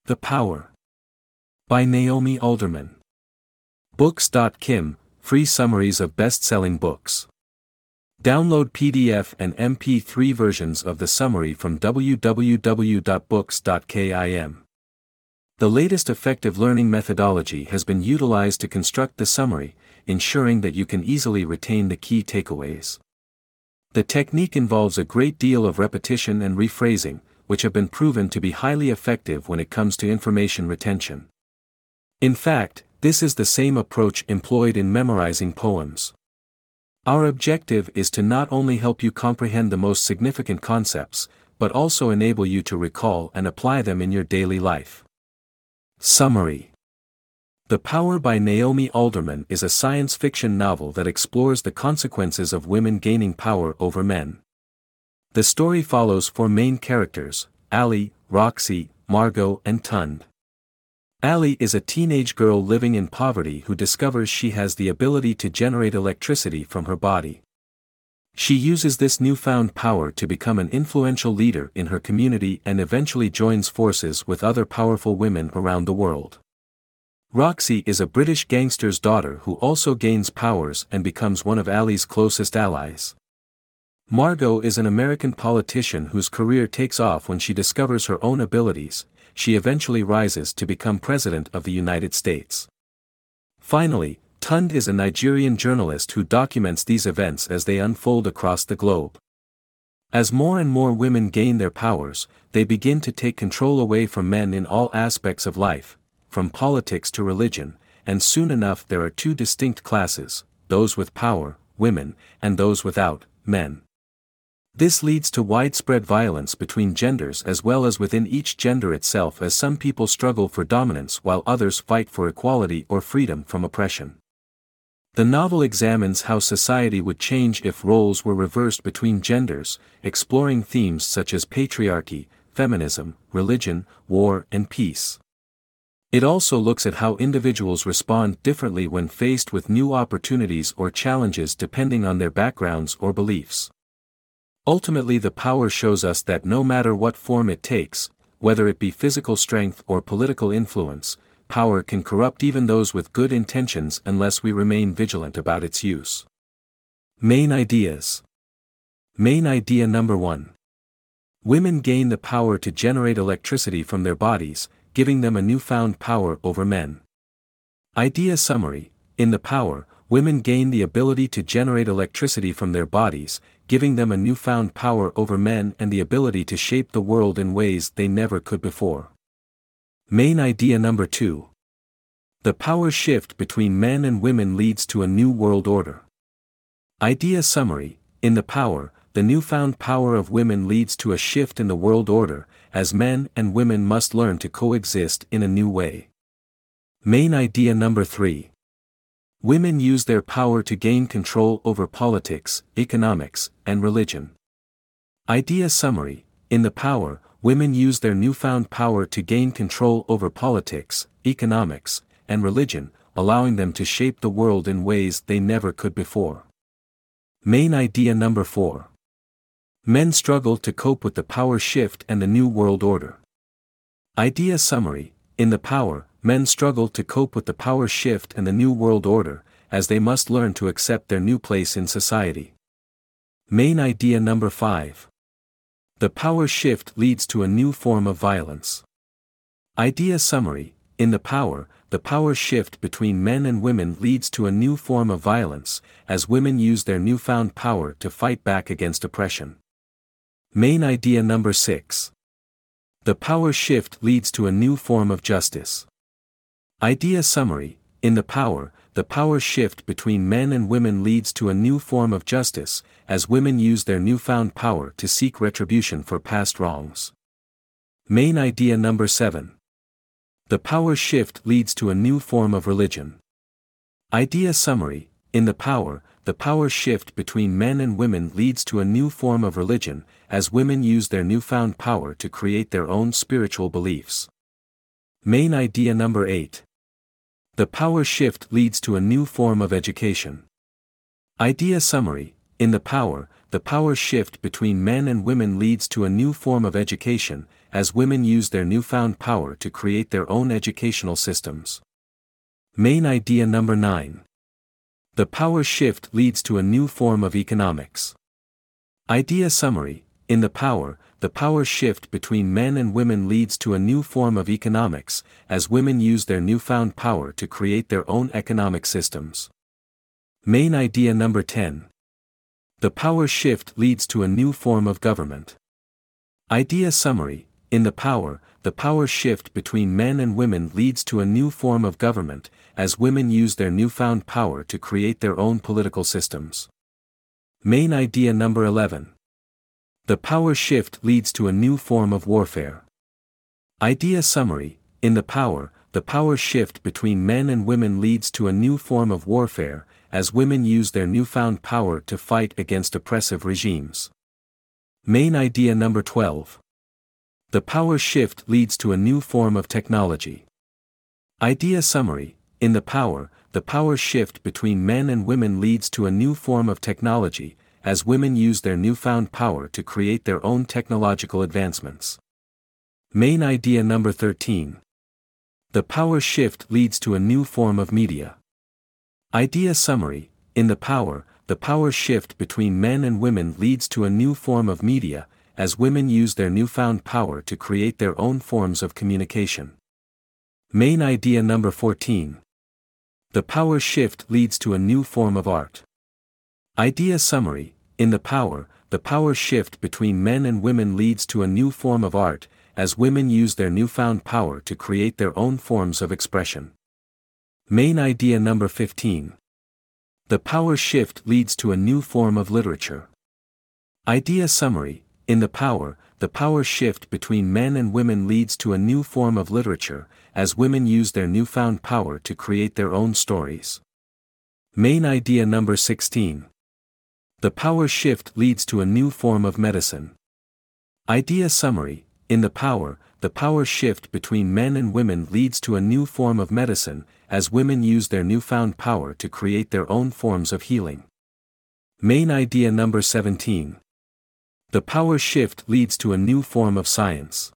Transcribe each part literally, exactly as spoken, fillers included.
The Power. By Naomi Alderman. Books dot kim, free summaries of best-selling books. Download P D F and M P three versions of the summary from w w w dot books dot kim. The latest effective learning methodology has been utilized to construct the summary, ensuring that you can easily retain the key takeaways. The technique involves a great deal of repetition and rephrasing, which have been proven to be highly effective when it comes to information retention. In fact, this is the same approach employed in memorizing poems. Our objective is to not only help you comprehend the most significant concepts, but also enable you to recall and apply them in your daily life. Summary. The Power by Naomi Alderman is a science fiction novel that explores the consequences of women gaining power over men. The story follows four main characters: Allie, Roxy, Margot, and Tund. Allie is a teenage girl living in poverty who discovers she has the ability to generate electricity from her body. She uses this newfound power to become an influential leader in her community and eventually joins forces with other powerful women around the world. Roxy is a British gangster's daughter who also gains powers and becomes one of Allie's closest allies. Margot is an American politician whose career takes off when she discovers her own abilities. She eventually rises to become President of the United States. Finally, Tund is a Nigerian journalist who documents these events as they unfold across the globe. As more and more women gain their powers, they begin to take control away from men in all aspects of life, from politics to religion, and soon enough there are two distinct classes: those with power, women, and those without, men. This leads to widespread violence between genders as well as within each gender itself, as some people struggle for dominance while others fight for equality or freedom from oppression. The novel examines how society would change if roles were reversed between genders, exploring themes such as patriarchy, feminism, religion, war, and peace. It also looks at how individuals respond differently when faced with new opportunities or challenges depending on their backgrounds or beliefs. Ultimately, The Power shows us that no matter what form it takes, whether it be physical strength or political influence, power can corrupt even those with good intentions unless we remain vigilant about its use. Main ideas. Main idea number one. Women gain the power to generate electricity from their bodies, giving them a newfound power over men. Idea summary. In The Power, women gain the ability to generate electricity from their bodies, giving them a newfound power over men and the ability to shape the world in ways they never could before. Main idea number two. The power shift between men and women leads to a new world order. Idea summary. In The Power, the newfound power of women leads to a shift in the world order, as men and women must learn to coexist in a new way. Main idea number three. Women use their power to gain control over politics, economics, and religion. Idea summary. In The Power, women use their newfound power to gain control over politics, economics, and religion, allowing them to shape the world in ways they never could before. Main idea number four. Men struggle to cope with the power shift and the new world order. Idea summary. In The Power, men struggle to cope with the power shift and the new world order, as they must learn to accept their new place in society. Main idea number five. The power shift leads to a new form of violence. Idea summary. In The Power, the power shift between men and women leads to a new form of violence, as women use their newfound power to fight back against oppression. Main idea number six. The power shift leads to a new form of justice. Idea summary. In The Power, the power shift between men and women leads to a new form of justice, as women use their newfound power to seek retribution for past wrongs. Main idea number seven. The power shift leads to a new form of religion. Idea summary. In The Power, the power shift between men and women leads to a new form of religion, as women use their newfound power to create their own spiritual beliefs. Main idea number eight. The power shift leads to a new form of education. Idea summary. In The Power, the power shift between men and women leads to a new form of education, as women use their newfound power to create their own educational systems. Main idea number nine. The power shift leads to a new form of economics. Idea summary. In the power, the power shift between men and women leads to a new form of economics, as women use their newfound power to create their own economic systems. Main idea number ten. The power shift leads to a new form of government. Idea summary. In the power, the power shift between men and women leads to a new form of government, as women use their newfound power to create their own political systems. Main idea number eleven. The power shift leads to a new form of warfare. Idea summary. In the power, the power shift between men and women leads to a new form of warfare, as women use their newfound power to fight against oppressive regimes. Main idea number twelve. The power shift leads to a new form of technology. Idea summary. In the power, the power shift between men and women leads to a new form of technology, as women use their newfound power to create their own technological advancements. Main idea number thirteen. The power shift leads to a new form of media. Idea summary. In the power, the power shift between men and women leads to a new form of media, as women use their newfound power to create their own forms of communication. Main idea number fourteen. The power shift leads to a new form of art. Idea summary. In the power, the power shift between men and women leads to a new form of art, as women use their newfound power to create their own forms of expression. Main idea number fifteen. The power shift leads to a new form of literature. Idea summary. In the power, the power shift between men and women leads to a new form of literature, as women use their newfound power to create their own stories. Main idea number sixteen. The power shift leads to a new form of medicine. Idea summary. In the power, the power shift between men and women leads to a new form of medicine, as women use their newfound power to create their own forms of healing. Main idea number seventeen. The power shift leads to a new form of science.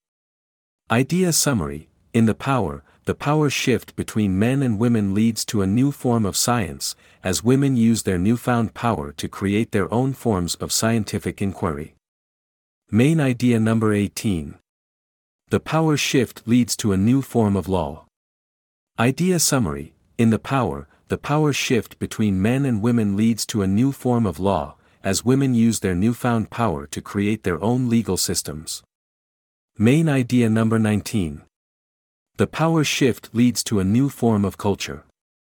Idea summary. In the power, the power shift between men and women leads to a new form of science, as women use their newfound power to create their own forms of scientific inquiry. Main idea number eighteen. The power shift leads to a new form of law. Idea summary. In the power, the power shift between men and women leads to a new form of law, as women use their newfound power to create their own legal systems. Main idea number nineteen. The power shift leads to a new form of culture.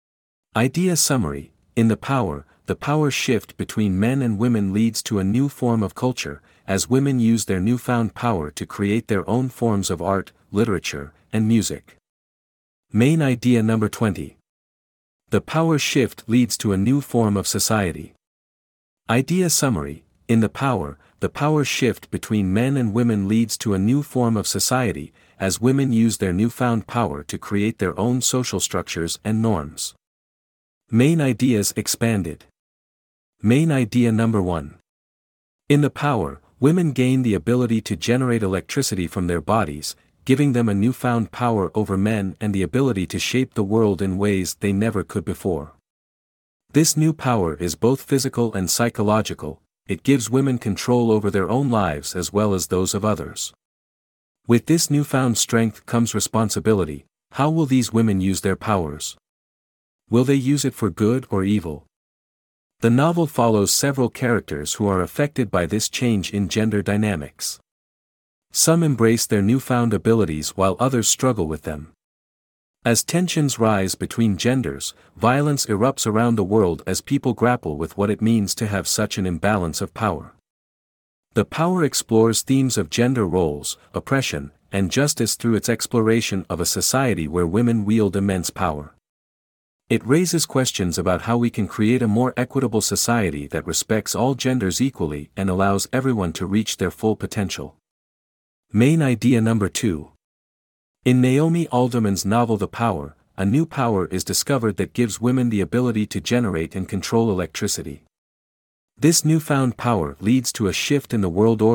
Idea summary. In the power, the power shift between men and women leads to a new form of culture, as women use their newfound power to create their own forms of art, literature, and music. Main idea number twenty. The power shift leads to a new form of society. Idea summary. In the power, the power shift between men and women leads to a new form of society, as women use their newfound power to create their own social structures and norms. Main ideas expanded. Main idea number one. In the power, women gain the ability to generate electricity from their bodies, giving them a newfound power over men and the ability to shape the world in ways they never could before. This new power is both physical and psychological. It gives women control over their own lives as well as those of others. With this newfound strength comes responsibility. How will these women use their powers? Will they use it for good or evil? The novel follows several characters who are affected by this change in gender dynamics. Some embrace their newfound abilities while others struggle with them. As tensions rise between genders, violence erupts around the world as people grapple with what it means to have such an imbalance of power. The Power explores themes of gender roles, oppression, and justice through its exploration of a society where women wield immense power. It raises questions about how we can create a more equitable society that respects all genders equally and allows everyone to reach their full potential. Main idea number two. In Naomi Alderman's novel The Power, a new power is discovered that gives women the ability to generate and control electricity. This newfound power leads to a shift in the world order,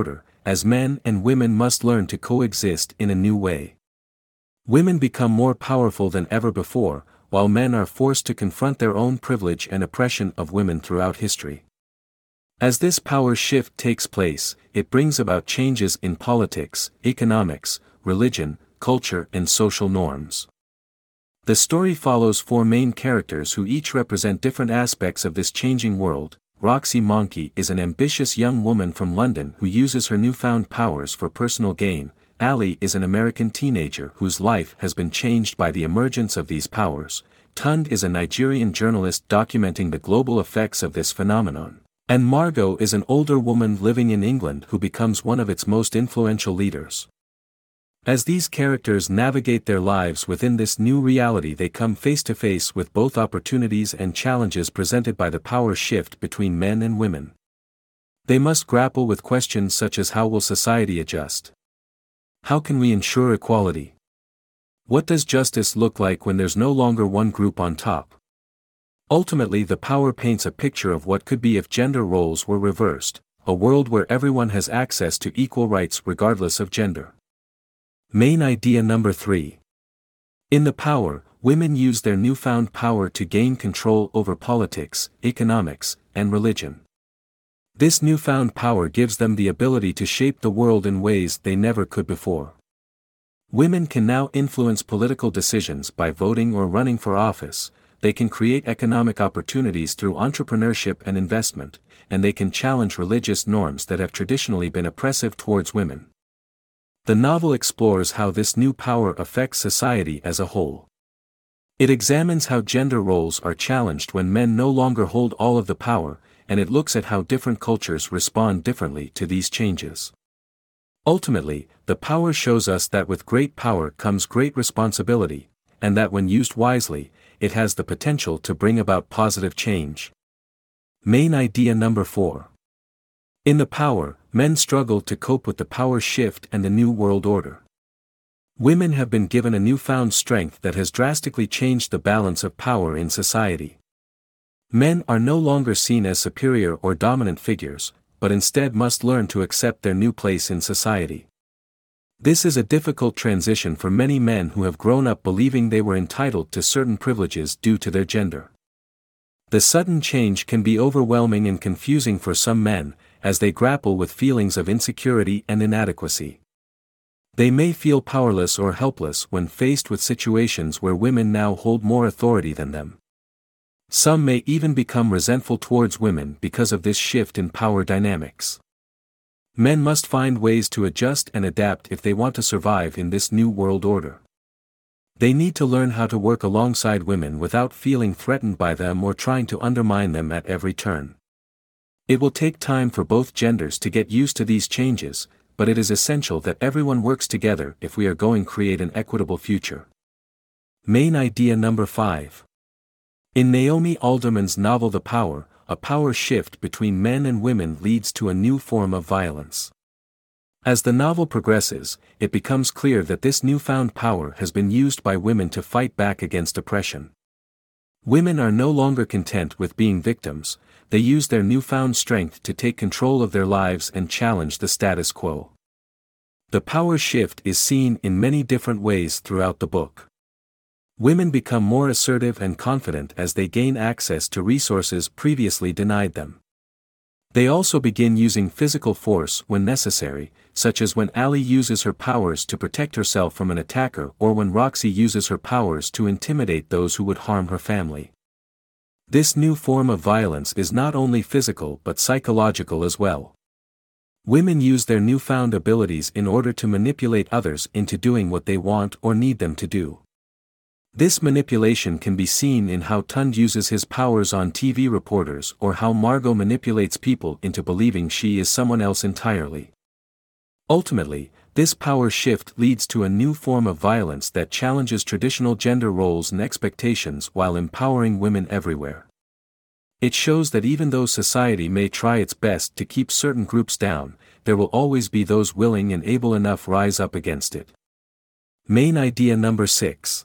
as men and women must learn to coexist in a new way. Women become more powerful than ever before, while men are forced to confront their own privilege and oppression of women throughout history. As this power shift takes place, it brings about changes in politics, economics, religion, culture, and social norms. The story follows four main characters who each represent different aspects of this changing world. Roxy Monkey is an ambitious young woman from London who uses her newfound powers for personal gain. Ali is an American teenager whose life has been changed by the emergence of these powers. Tund is a Nigerian journalist documenting the global effects of this phenomenon. And Margot is an older woman living in England who becomes one of its most influential leaders. As these characters navigate their lives within this new reality, they come face to face with both opportunities and challenges presented by the power shift between men and women. They must grapple with questions such as how will society adjust? How can we ensure equality? What does justice look like when there's no longer one group on top? Ultimately, the power paints a picture of what could be if gender roles were reversed, a world where everyone has access to equal rights regardless of gender. Main idea number three. In The Power, women use their newfound power to gain control over politics, economics, and religion. This newfound power gives them the ability to shape the world in ways they never could before. Women can now influence political decisions by voting or running for office. They can create economic opportunities through entrepreneurship and investment, and they can challenge religious norms that have traditionally been oppressive towards women. The novel explores how this new power affects society as a whole. It examines how gender roles are challenged when men no longer hold all of the power, and it looks at how different cultures respond differently to these changes. Ultimately, The Power shows us that with great power comes great responsibility, and that when used wisely, it has the potential to bring about positive change. Main idea number four. In The Power, men struggle to cope with the power shift and the new world order. Women have been given a newfound strength that has drastically changed the balance of power in society. Men are no longer seen as superior or dominant figures, but instead must learn to accept their new place in society. This is a difficult transition for many men who have grown up believing they were entitled to certain privileges due to their gender. The sudden change can be overwhelming and confusing for some men, as they grapple with feelings of insecurity and inadequacy. They may feel powerless or helpless when faced with situations where women now hold more authority than them. Some may even become resentful towards women because of this shift in power dynamics. Men must find ways to adjust and adapt if they want to survive in this new world order. They need to learn how to work alongside women without feeling threatened by them or trying to undermine them at every turn. It will take time for both genders to get used to these changes, but it is essential that everyone works together if we are going to create an equitable future. Main idea number five. In Naomi Alderman's novel The Power, a power shift between men and women leads to a new form of violence. As the novel progresses, it becomes clear that this newfound power has been used by women to fight back against oppression. Women are no longer content with being victims, they use their newfound strength to take control of their lives and challenge the status quo. The power shift is seen in many different ways throughout the book. Women become more assertive and confident as they gain access to resources previously denied them. They also begin using physical force when necessary, such as when Ali uses her powers to protect herself from an attacker or when Roxy uses her powers to intimidate those who would harm her family. This new form of violence is not only physical but psychological as well. Women use their newfound abilities in order to manipulate others into doing what they want or need them to do. This manipulation can be seen in how Tund uses his powers on T V reporters or how Margot manipulates people into believing she is someone else entirely. Ultimately, this power shift leads to a new form of violence that challenges traditional gender roles and expectations while empowering women everywhere. It shows that even though society may try its best to keep certain groups down, there will always be those willing and able enough rise up against it. Main idea number six.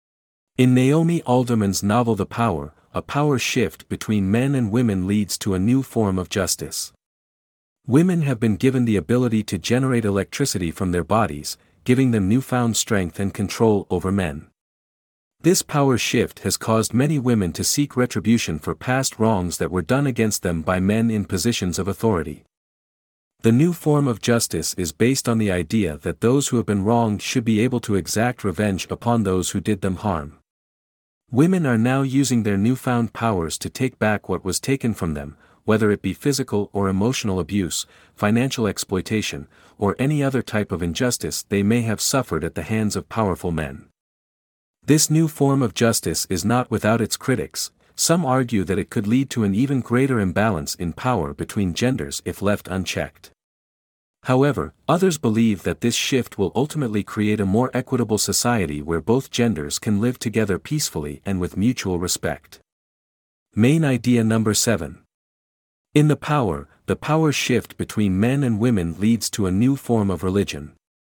In Naomi Alderman's novel The Power, a power shift between men and women leads to a new form of justice. Women have been given the ability to generate electricity from their bodies, giving them newfound strength and control over men. This power shift has caused many women to seek retribution for past wrongs that were done against them by men in positions of authority. The new form of justice is based on the idea that those who have been wronged should be able to exact revenge upon those who did them harm. Women are now using their newfound powers to take back what was taken from them, whether it be physical or emotional abuse, financial exploitation, or any other type of injustice they may have suffered at the hands of powerful men. This new form of justice is not without its critics. Some argue that it could lead to an even greater imbalance in power between genders if left unchecked. However, others believe that this shift will ultimately create a more equitable society where both genders can live together peacefully and with mutual respect. Main idea number seven. In the power, the power shift between men and women leads to a new form of religion.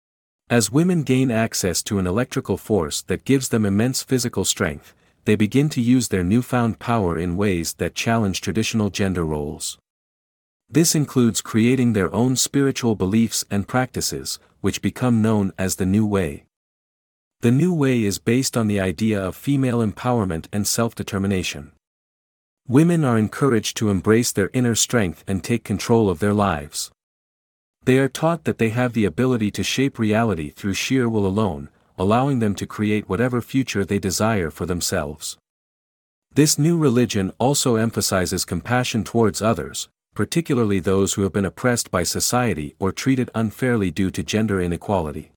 As women gain access to an electrical force that gives them immense physical strength, they begin to use their newfound power in ways that challenge traditional gender roles. This includes creating their own spiritual beliefs and practices, which become known as the New Way. The New Way is based on the idea of female empowerment and self-determination. Women are encouraged to embrace their inner strength and take control of their lives. They are taught that they have the ability to shape reality through sheer will alone, allowing them to create whatever future they desire for themselves. This new religion also emphasizes compassion towards others, particularly those who have been oppressed by society or treated unfairly due to gender inequality.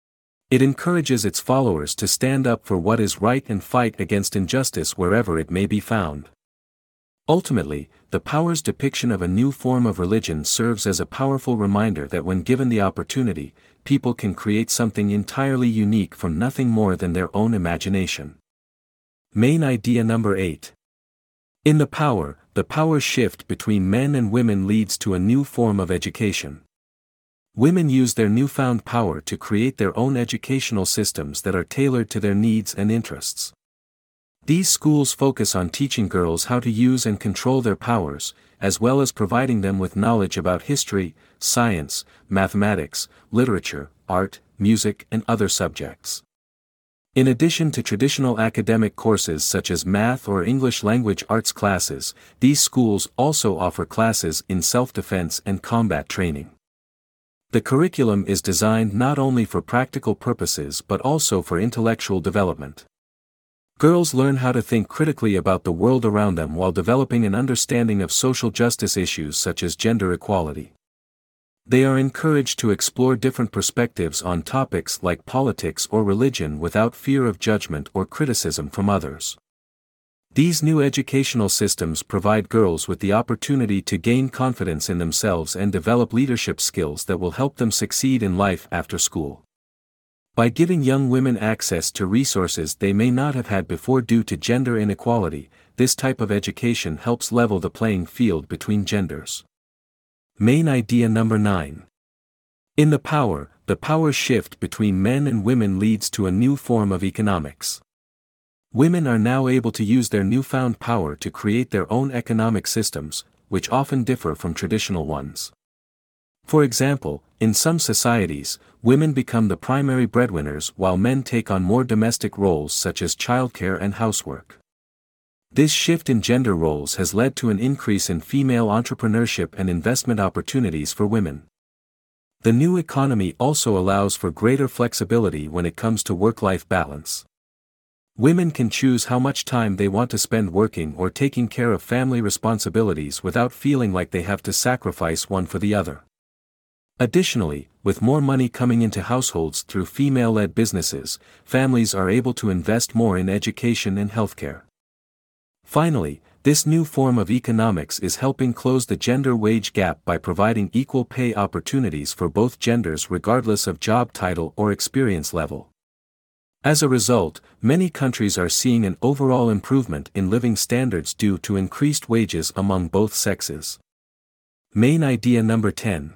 It encourages its followers to stand up for what is right and fight against injustice wherever it may be found. Ultimately, the power's depiction of a new form of religion serves as a powerful reminder that when given the opportunity, people can create something entirely unique from nothing more than their own imagination. Main idea number eight. In the power, the power shift between men and women leads to a new form of education. Women use their newfound power to create their own educational systems that are tailored to their needs and interests. These schools focus on teaching girls how to use and control their powers, as well as providing them with knowledge about history, science, mathematics, literature, art, music, and other subjects. In addition to traditional academic courses such as math or English language arts classes, these schools also offer classes in self-defense and combat training. The curriculum is designed not only for practical purposes but also for intellectual development. Girls learn how to think critically about the world around them while developing an understanding of social justice issues such as gender equality. They are encouraged to explore different perspectives on topics like politics or religion without fear of judgment or criticism from others. These new educational systems provide girls with the opportunity to gain confidence in themselves and develop leadership skills that will help them succeed in life after school. By giving young women access to resources they may not have had before due to gender inequality, this type of education helps level the playing field between genders. Main idea number nine. In the power, the power shift between men and women leads to a new form of economics. Women are now able to use their newfound power to create their own economic systems, which often differ from traditional ones. For example, in some societies, women become the primary breadwinners while men take on more domestic roles such as childcare and housework. This shift in gender roles has led to an increase in female entrepreneurship and investment opportunities for women. The new economy also allows for greater flexibility when it comes to work-life balance. Women can choose how much time they want to spend working or taking care of family responsibilities without feeling like they have to sacrifice one for the other. Additionally, with more money coming into households through female-led businesses, families are able to invest more in education and healthcare. Finally, this new form of economics is helping close the gender wage gap by providing equal pay opportunities for both genders regardless of job title or experience level. As a result, many countries are seeing an overall improvement in living standards due to increased wages among both sexes. Main idea number ten.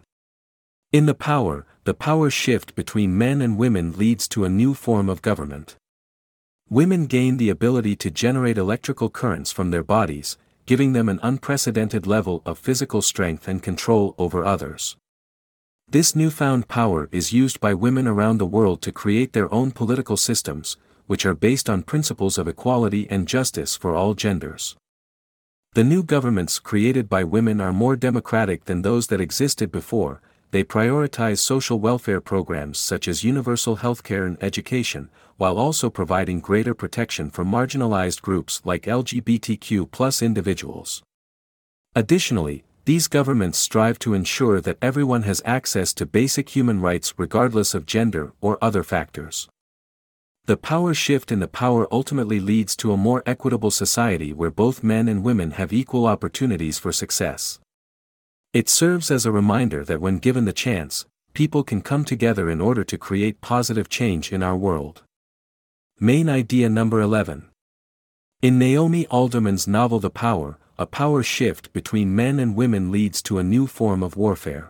In the power, the power shift between men and women leads to a new form of government. Women gain the ability to generate electrical currents from their bodies, giving them an unprecedented level of physical strength and control over others. This newfound power is used by women around the world to create their own political systems, which are based on principles of equality and justice for all genders. The new governments created by women are more democratic than those that existed before. They prioritize social welfare programs such as universal healthcare and education, while also providing greater protection for marginalized groups like L G B T Q plus individuals. Additionally, these governments strive to ensure that everyone has access to basic human rights regardless of gender or other factors. The power shift in the power ultimately leads to a more equitable society where both men and women have equal opportunities for success. It serves as a reminder that when given the chance, people can come together in order to create positive change in our world. Main idea number eleven. In Naomi Alderman's novel The Power, a power shift between men and women leads to a new form of warfare.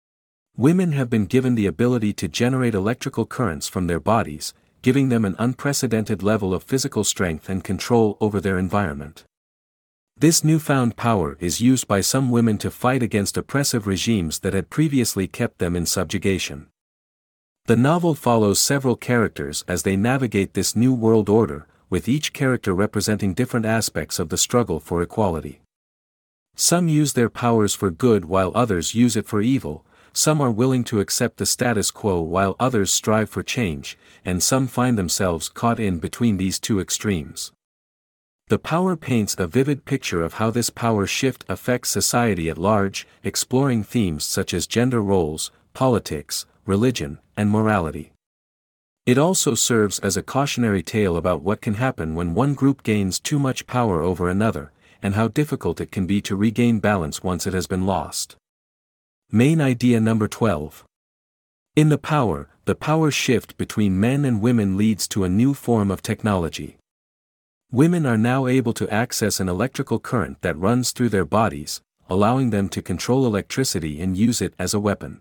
Women have been given the ability to generate electrical currents from their bodies, giving them an unprecedented level of physical strength and control over their environment. This newfound power is used by some women to fight against oppressive regimes that had previously kept them in subjugation. The novel follows several characters as they navigate this new world order, with each character representing different aspects of the struggle for equality. Some use their powers for good while others use it for evil. Some are willing to accept the status quo while others strive for change, and some find themselves caught in between these two extremes. The Power paints a vivid picture of how this power shift affects society at large, exploring themes such as gender roles, politics, religion, and morality. It also serves as a cautionary tale about what can happen when one group gains too much power over another, and how difficult it can be to regain balance once it has been lost. Main idea number twelve. In The Power, the power shift between men and women leads to a new form of technology. Women are now able to access an electrical current that runs through their bodies, allowing them to control electricity and use it as a weapon.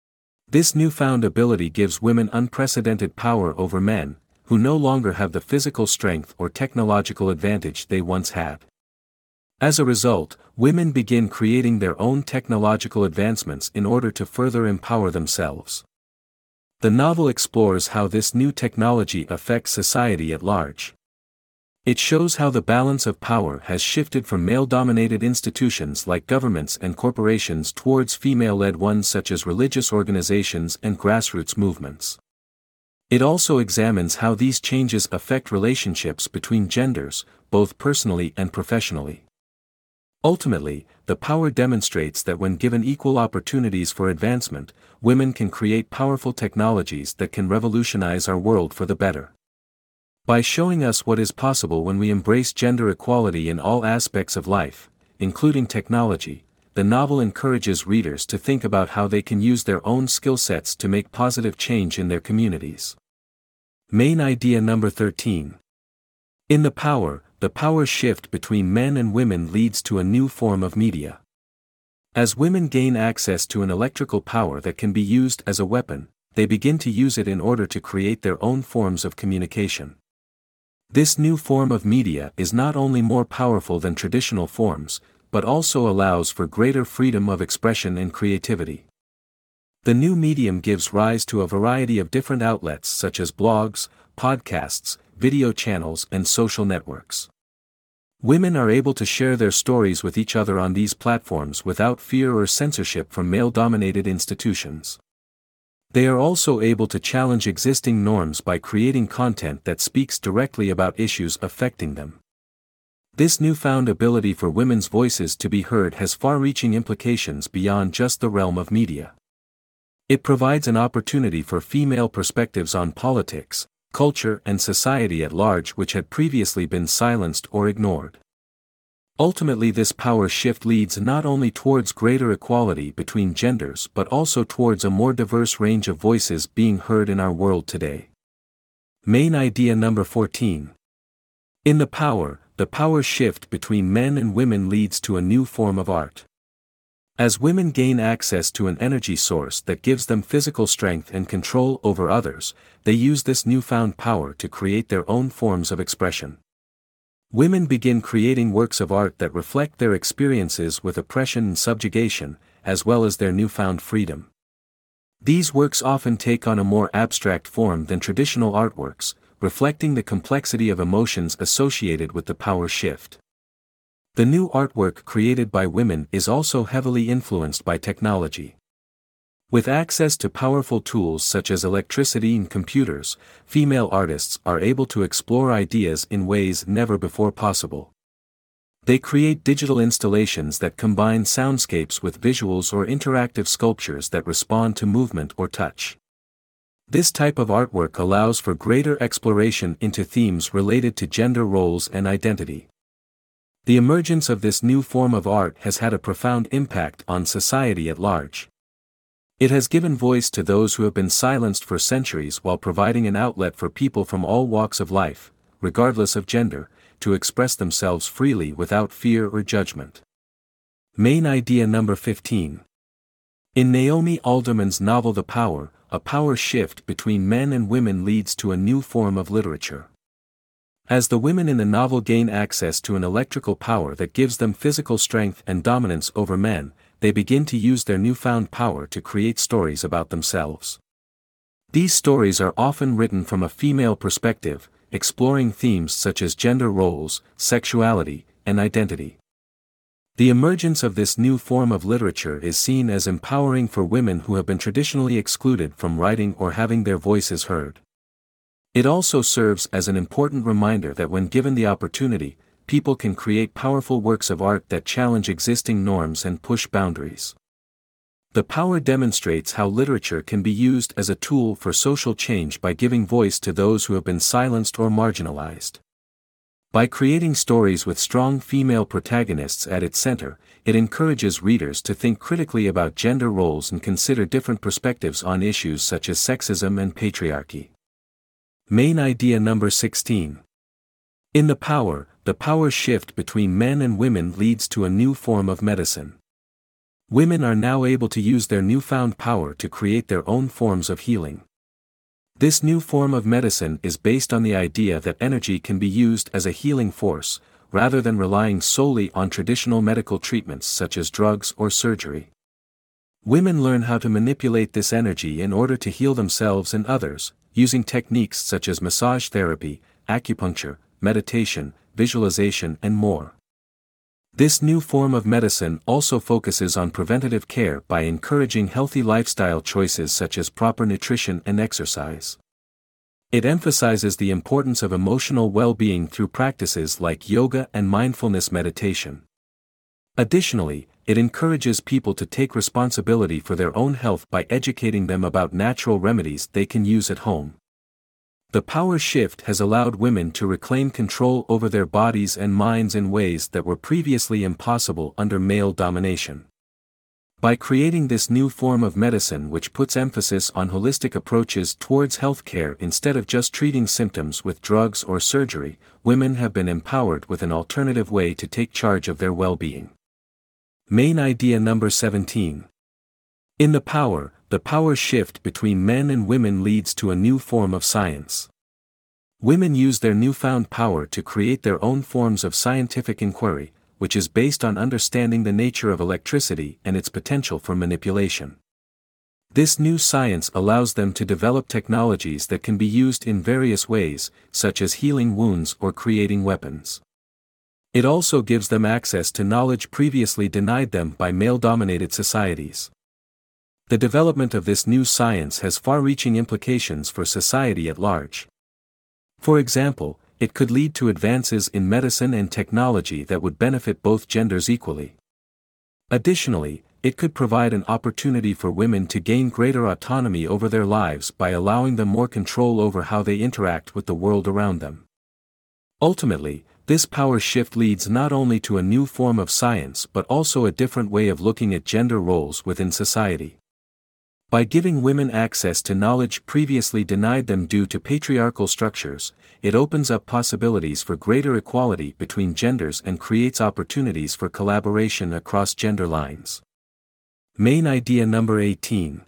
This newfound ability gives women unprecedented power over men, who no longer have the physical strength or technological advantage they once had. As a result, women begin creating their own technological advancements in order to further empower themselves. The novel explores how this new technology affects society at large. It shows how the balance of power has shifted from male-dominated institutions like governments and corporations towards female-led ones such as religious organizations and grassroots movements. It also examines how these changes affect relationships between genders, both personally and professionally. Ultimately, The Power demonstrates that when given equal opportunities for advancement, women can create powerful technologies that can revolutionize our world for the better. By showing us what is possible when we embrace gender equality in all aspects of life, including technology, the novel encourages readers to think about how they can use their own skill sets to make positive change in their communities. Main idea number thirteen. In The Power, the power shift between men and women leads to a new form of media. As women gain access to an electrical power that can be used as a weapon, they begin to use it in order to create their own forms of communication. This new form of media is not only more powerful than traditional forms, but also allows for greater freedom of expression and creativity. The new medium gives rise to a variety of different outlets such as blogs, podcasts, video channels, and social networks. Women are able to share their stories with each other on these platforms without fear or censorship from male-dominated institutions. They are also able to challenge existing norms by creating content that speaks directly about issues affecting them. This newfound ability for women's voices to be heard has far-reaching implications beyond just the realm of media. It provides an opportunity for female perspectives on politics, culture, and society at large which had previously been silenced or ignored. Ultimately, this power shift leads not only towards greater equality between genders but also towards a more diverse range of voices being heard in our world today. Main idea number fourteen. In The Power, the power shift between men and women leads to a new form of art. As women gain access to an energy source that gives them physical strength and control over others, they use this newfound power to create their own forms of expression. Women begin creating works of art that reflect their experiences with oppression and subjugation, as well as their newfound freedom. These works often take on a more abstract form than traditional artworks, reflecting the complexity of emotions associated with the power shift. The new artwork created by women is also heavily influenced by technology. With access to powerful tools such as electricity and computers, female artists are able to explore ideas in ways never before possible. They create digital installations that combine soundscapes with visuals or interactive sculptures that respond to movement or touch. This type of artwork allows for greater exploration into themes related to gender roles and identity. The emergence of this new form of art has had a profound impact on society at large. It has given voice to those who have been silenced for centuries while providing an outlet for people from all walks of life, regardless of gender, to express themselves freely without fear or judgment. Main idea number fifteen. In Naomi Alderman's novel The Power, a power shift between men and women leads to a new form of literature. As the women in the novel gain access to an electrical power that gives them physical strength and dominance over men, they begin to use their newfound power to create stories about themselves. These stories are often written from a female perspective, exploring themes such as gender roles, sexuality, and identity. The emergence of this new form of literature is seen as empowering for women who have been traditionally excluded from writing or having their voices heard. It also serves as an important reminder that when given the opportunity, people can create powerful works of art that challenge existing norms and push boundaries. The Power demonstrates how literature can be used as a tool for social change by giving voice to those who have been silenced or marginalized. By creating stories with strong female protagonists at its center, it encourages readers to think critically about gender roles and consider different perspectives on issues such as sexism and patriarchy. Main idea number sixteen. In The Power, the power shift between men and women leads to a new form of medicine. Women are now able to use their newfound power to create their own forms of healing. This new form of medicine is based on the idea that energy can be used as a healing force, rather than relying solely on traditional medical treatments such as drugs or surgery. Women learn how to manipulate this energy in order to heal themselves and others, using techniques such as massage therapy, acupuncture, meditation, visualization, and more. This new form of medicine also focuses on preventative care by encouraging healthy lifestyle choices such as proper nutrition and exercise. It emphasizes the importance of emotional well-being through practices like yoga and mindfulness meditation. Additionally, it encourages people to take responsibility for their own health by educating them about natural remedies they can use at home. The power shift has allowed women to reclaim control over their bodies and minds in ways that were previously impossible under male domination. By creating this new form of medicine which puts emphasis on holistic approaches towards healthcare instead of just treating symptoms with drugs or surgery, women have been empowered with an alternative way to take charge of their well-being. Main idea number seventeen. In The Power, the power shift between men and women leads to a new form of science. Women use their newfound power to create their own forms of scientific inquiry, which is based on understanding the nature of electricity and its potential for manipulation. This new science allows them to develop technologies that can be used in various ways, such as healing wounds or creating weapons. It also gives them access to knowledge previously denied them by male-dominated societies. The development of this new science has far-reaching implications for society at large. For example, it could lead to advances in medicine and technology that would benefit both genders equally. Additionally, it could provide an opportunity for women to gain greater autonomy over their lives by allowing them more control over how they interact with the world around them. Ultimately, this power shift leads not only to a new form of science but also a different way of looking at gender roles within society. By giving women access to knowledge previously denied them due to patriarchal structures, it opens up possibilities for greater equality between genders and creates opportunities for collaboration across gender lines. Main idea number eighteen.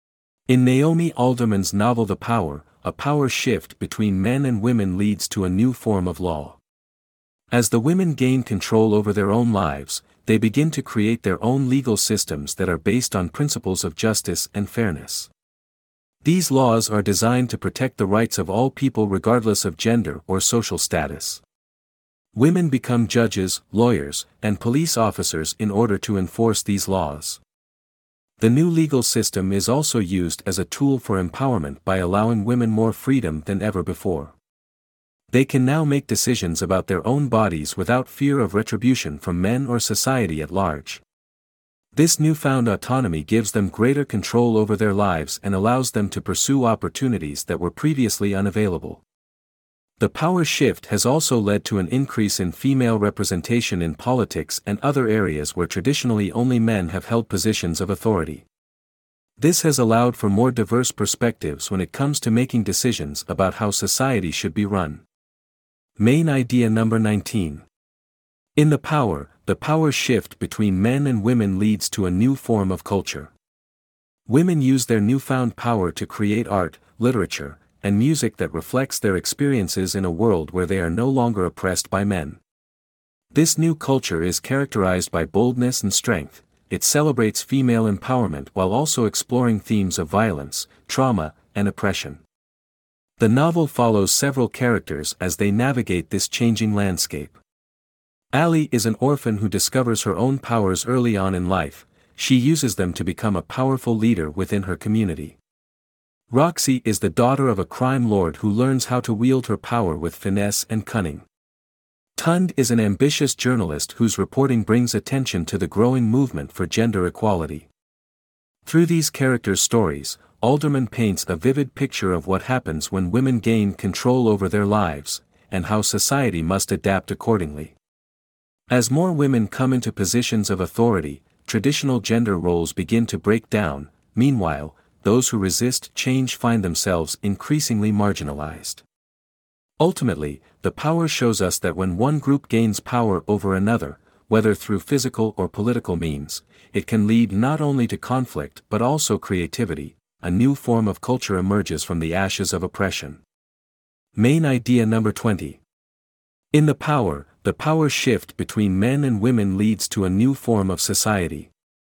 In Naomi Alderman's novel The Power, a power shift between men and women leads to a new form of law. As the women gain control over their own lives, they begin to create their own legal systems that are based on principles of justice and fairness. These laws are designed to protect the rights of all people regardless of gender or social status. Women become judges, lawyers, and police officers in order to enforce these laws. The new legal system is also used as a tool for empowerment by allowing women more freedom than ever before. They can now make decisions about their own bodies without fear of retribution from men or society at large. This newfound autonomy gives them greater control over their lives and allows them to pursue opportunities that were previously unavailable. The power shift has also led to an increase in female representation in politics and other areas where traditionally only men have held positions of authority. This has allowed for more diverse perspectives when it comes to making decisions about how society should be run. Main idea number nineteen. In the power, the power shift between men and women leads to a new form of culture. Women use their newfound power to create art, literature, and music that reflects their experiences in a world where they are no longer oppressed by men. This new culture is characterized by boldness and strength. It celebrates female empowerment while also exploring themes of violence, trauma, and oppression. The novel follows several characters as they navigate this changing landscape. Ali is an orphan who discovers her own powers early on in life. She uses them to become a powerful leader within her community. Roxy is the daughter of a crime lord who learns how to wield her power with finesse and cunning. Tund is an ambitious journalist whose reporting brings attention to the growing movement for gender equality. Through these characters' stories, Alderman paints a vivid picture of what happens when women gain control over their lives, and how society must adapt accordingly. As more women come into positions of authority, traditional gender roles begin to break down. Meanwhile, those who resist change find themselves increasingly marginalized. Ultimately, the power shows us that when one group gains power over another, whether through physical or political means, it can lead not only to conflict but also creativity. A new form of culture emerges from the ashes of oppression. Main idea number twenty. In the power, the power shift between men and women leads to a new form of society.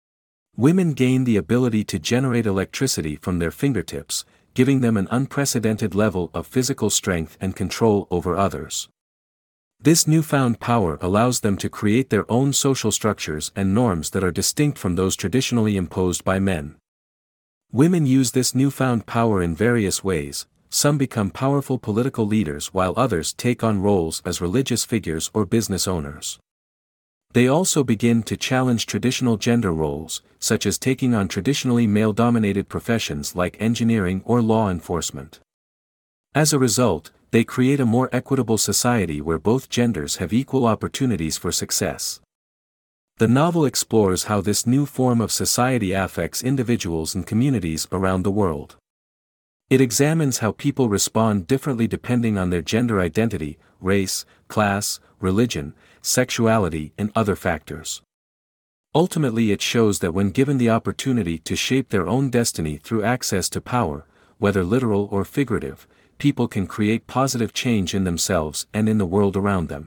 Women gain the ability to generate electricity from their fingertips, giving them an unprecedented level of physical strength and control over others. This newfound power allows them to create their own social structures and norms that are distinct from those traditionally imposed by men. Women use this newfound power in various ways. Some become powerful political leaders while others take on roles as religious figures or business owners. They also begin to challenge traditional gender roles, such as taking on traditionally male-dominated professions like engineering or law enforcement. As a result, they create a more equitable society where both genders have equal opportunities for success. The novel explores how this new form of society affects individuals and communities around the world. It examines how people respond differently depending on their gender identity, race, class, religion, sexuality, and other factors. Ultimately, it shows that when given the opportunity to shape their own destiny through access to power, whether literal or figurative, people can create positive change in themselves and in the world around them.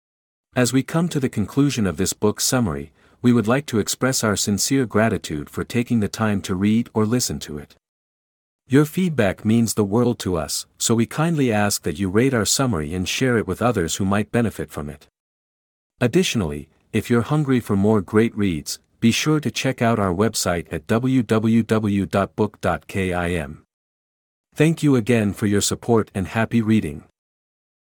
As we come to the conclusion of this book summary, we would like to express our sincere gratitude for taking the time to read or listen to it. Your feedback means the world to us, so we kindly ask that you rate our summary and share it with others who might benefit from it. Additionally, if you're hungry for more great reads, be sure to check out our website at w w w dot book dot kim. Thank you again for your support and happy reading.